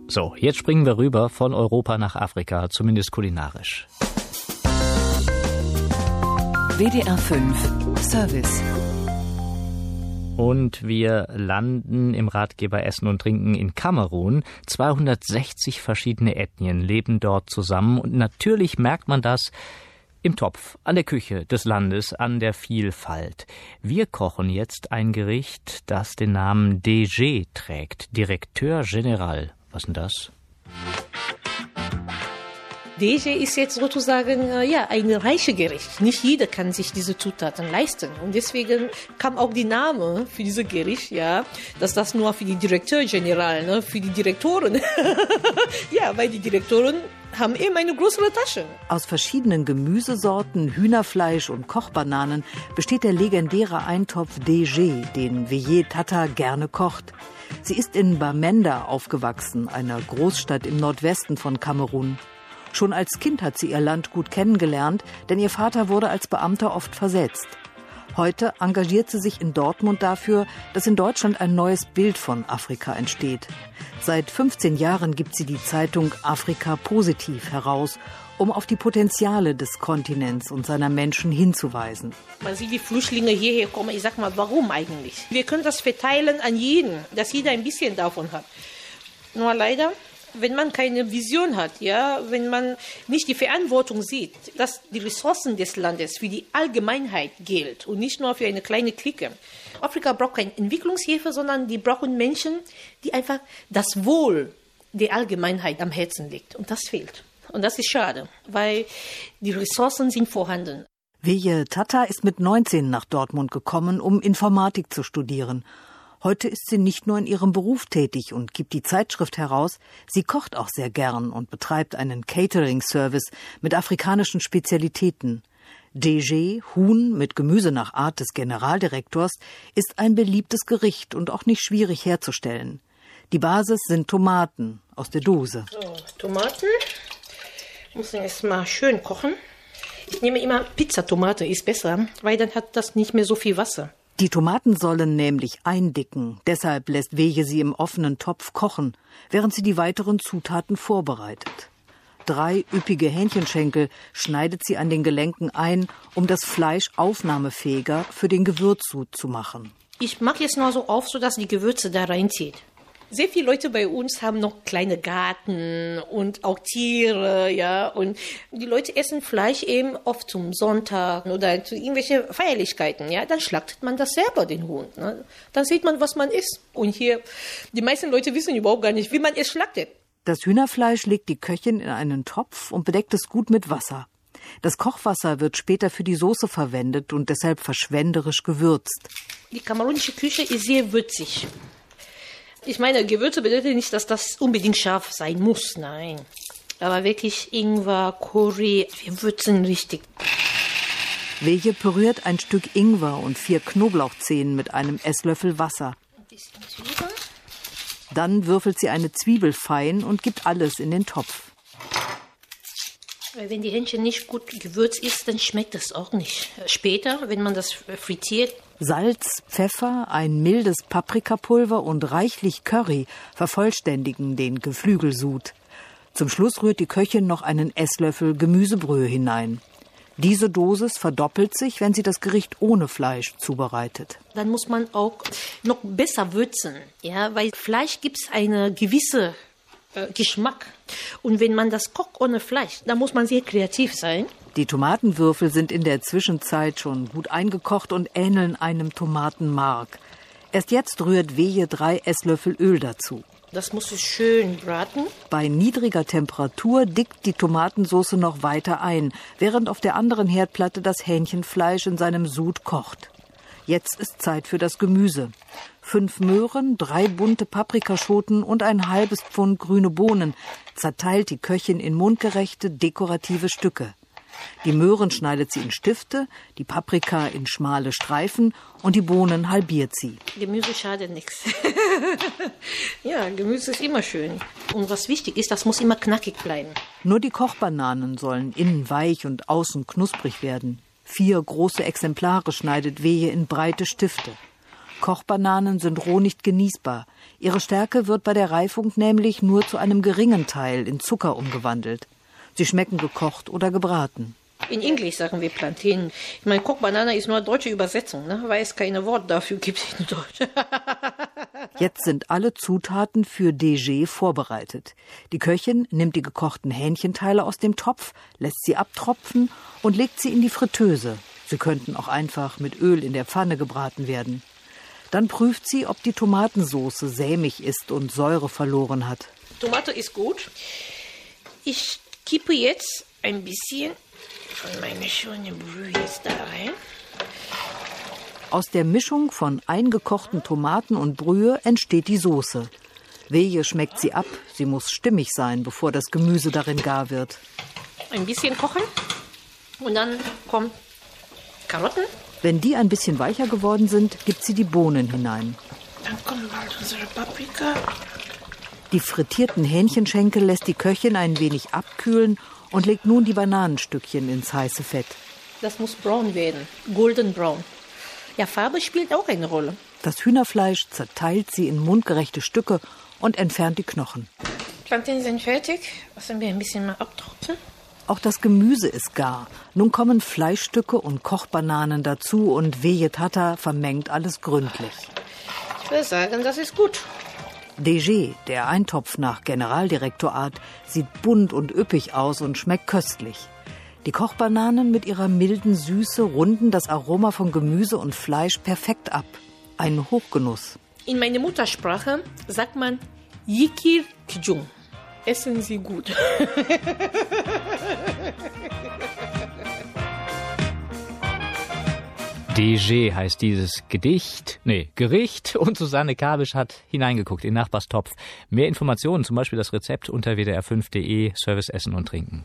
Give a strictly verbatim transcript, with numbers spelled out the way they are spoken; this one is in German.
So, jetzt springen wir rüber von Europa nach Afrika, zumindest kulinarisch. W D R fünf Service. Und wir landen im Ratgeber Essen und Trinken in Kamerun. zweihundertsechzig verschiedene Ethnien leben dort zusammen. Und natürlich merkt man das im Topf, an der Küche des Landes, an der Vielfalt. Wir kochen jetzt ein Gericht, das den Namen D G trägt. Directeur Général. Was ist denn das? D G ist jetzt sozusagen äh, ja, ein reiches Gericht. Nicht jeder kann sich diese Zutaten leisten. Und deswegen kam auch die Name für dieses Gericht, ja, dass das nur für die Directeur Général, ne, für die Direktoren. Ja, weil die Direktoren haben eben eine größere Tasche. Aus verschiedenen Gemüsesorten, Hühnerfleisch und Kochbananen besteht der legendäre Eintopf D G, den Weje Tata gerne kocht. Sie ist in Bamenda aufgewachsen, einer Großstadt im Nordwesten von Kamerun. Schon als Kind hat sie ihr Land gut kennengelernt, denn ihr Vater wurde als Beamter oft versetzt. Heute engagiert sie sich in Dortmund dafür, dass in Deutschland ein neues Bild von Afrika entsteht. Seit fünfzehn Jahren gibt sie die Zeitung Afrika Positiv heraus, um auf die Potenziale des Kontinents und seiner Menschen hinzuweisen. Man sieht, wie Flüchtlinge hierher kommen. Ich sag mal, warum eigentlich? Wir können das verteilen an jeden, dass jeder ein bisschen davon hat. Nur leider, wenn man keine Vision hat, ja, wenn man nicht die Verantwortung sieht, dass die Ressourcen des Landes für die Allgemeinheit gilt und nicht nur für eine kleine Clique. Afrika braucht keine Entwicklungshilfe, sondern die brauchen Menschen, die einfach das Wohl der Allgemeinheit am Herzen liegt. Und das fehlt. Und das ist schade, weil die Ressourcen sind vorhanden. Weje Tata ist mit neunzehn nach Dortmund gekommen, um Informatik zu studieren. Heute ist sie nicht nur in ihrem Beruf tätig und gibt die Zeitschrift heraus, sie kocht auch sehr gern und betreibt einen Catering-Service mit afrikanischen Spezialitäten. D G, Huhn mit Gemüse nach Art des Generaldirektors, ist ein beliebtes Gericht und auch nicht schwierig herzustellen. Die Basis sind Tomaten aus der Dose. So, Tomaten muss man erst mal schön kochen. Ich nehme immer Pizzatomate, ist besser, weil dann hat das nicht mehr so viel Wasser. Die Tomaten sollen nämlich eindicken, deshalb lässt Weje sie im offenen Topf kochen, während sie die weiteren Zutaten vorbereitet. Drei üppige Hähnchenschenkel schneidet sie an den Gelenken ein, um das Fleisch aufnahmefähiger für den Gewürzsud zu machen. Ich mache jetzt nur so auf, sodass die Gewürze da reinzieht. Sehr viele Leute bei uns haben noch kleine Garten und auch Tiere, ja. Und die Leute essen Fleisch eben oft zum Sonntag oder zu irgendwelchen Feierlichkeiten, ja. Dann schlachtet man das selber, den Huhn, ne? Dann sieht man, was man isst. Und hier, die meisten Leute wissen überhaupt gar nicht, wie man es schlachtet. Das Hühnerfleisch legt die Köchin in einen Topf und bedeckt es gut mit Wasser. Das Kochwasser wird später für die Soße verwendet und deshalb verschwenderisch gewürzt. Die kamerunische Küche ist sehr würzig. Ich meine, Gewürze bedeutet nicht, dass das unbedingt scharf sein muss, nein. Aber wirklich Ingwer, Curry, wir würzen richtig. Weje püriert ein Stück Ingwer und vier Knoblauchzehen mit einem Esslöffel Wasser. Ein bisschen Zwiebeln. Dann würfelt sie eine Zwiebel fein und gibt alles in den Topf. Weil wenn die Hähnchen nicht gut gewürzt ist, dann schmeckt es auch nicht. Später, wenn man das frittiert. Salz, Pfeffer, ein mildes Paprikapulver und reichlich Curry vervollständigen den Geflügelsud. Zum Schluss rührt die Köchin noch einen Esslöffel Gemüsebrühe hinein. Diese Dosis verdoppelt sich, wenn sie das Gericht ohne Fleisch zubereitet. Dann muss man auch noch besser würzen, ja, weil Fleisch gibt es eine gewisse äh, Geschmack. Und wenn man das kocht ohne Fleisch, dann muss man sehr kreativ sein. Die Tomatenwürfel sind in der Zwischenzeit schon gut eingekocht und ähneln einem Tomatenmark. Erst jetzt rührt Weje drei Esslöffel Öl dazu. Das muss es schön braten. Bei niedriger Temperatur dickt die Tomatensauce noch weiter ein, während auf der anderen Herdplatte das Hähnchenfleisch in seinem Sud kocht. Jetzt ist Zeit für das Gemüse. Fünf Möhren, drei bunte Paprikaschoten und ein halbes Pfund grüne Bohnen zerteilt die Köchin in mundgerechte, dekorative Stücke. Die Möhren schneidet sie in Stifte, die Paprika in schmale Streifen und die Bohnen halbiert sie. Gemüse schadet nichts. Ja, Gemüse ist immer schön. Und was wichtig ist, das muss immer knackig bleiben. Nur die Kochbananen sollen innen weich und außen knusprig werden. Vier große Exemplare schneidet Weje in breite Stifte. Kochbananen sind roh nicht genießbar. Ihre Stärke wird bei der Reifung nämlich nur zu einem geringen Teil in Zucker umgewandelt. Sie schmecken gekocht oder gebraten. In Englisch sagen wir Plantain. Ich meine, Kochbanane ist nur deutsche Übersetzung, ne? Weil es keine Wort dafür gibt in Deutsch. Jetzt sind alle Zutaten für Dégé vorbereitet. Die Köchin nimmt die gekochten Hähnchenteile aus dem Topf, lässt sie abtropfen und legt sie in die Fritteuse. Sie könnten auch einfach mit Öl in der Pfanne gebraten werden. Dann prüft sie, ob die Tomatensauce sämig ist und Säure verloren hat. Tomate ist gut. Ich kippe jetzt ein bisschen von meiner schönen Brühe jetzt da rein. Aus der Mischung von eingekochten Tomaten und Brühe entsteht die Soße. Wehe schmeckt sie ab. Sie muss stimmig sein, bevor das Gemüse darin gar wird. Ein bisschen kochen und dann kommen Karotten. Wenn die ein bisschen weicher geworden sind, gibt sie die Bohnen hinein. Dann kommt bald unsere Paprika. Die frittierten Hähnchenschenkel lässt die Köchin ein wenig abkühlen und legt nun die Bananenstückchen ins heiße Fett. Das muss braun werden, golden brown. Ja, Farbe spielt auch eine Rolle. Das Hühnerfleisch zerteilt sie in mundgerechte Stücke und entfernt die Knochen. Plantains sind fertig. Lassen wir ein bisschen mal abtrocknen. Auch das Gemüse ist gar. Nun kommen Fleischstücke und Kochbananen dazu und Weje Tata vermengt alles gründlich. Ich würde sagen, das ist gut. Dégé, der Eintopf nach Generaldirektorart, sieht bunt und üppig aus und schmeckt köstlich. Die Kochbananen mit ihrer milden Süße runden das Aroma von Gemüse und Fleisch perfekt ab. Ein Hochgenuss. In meiner Muttersprache sagt man Yikir Kjung. Essen Sie gut. Dégé heißt dieses Gedicht, nee, Gericht, und Susanne Kabisch hat hineingeguckt in Nachbarstopf. Mehr Informationen, zum Beispiel das Rezept unter w d r fünf punkt d e, Service Essen und Trinken.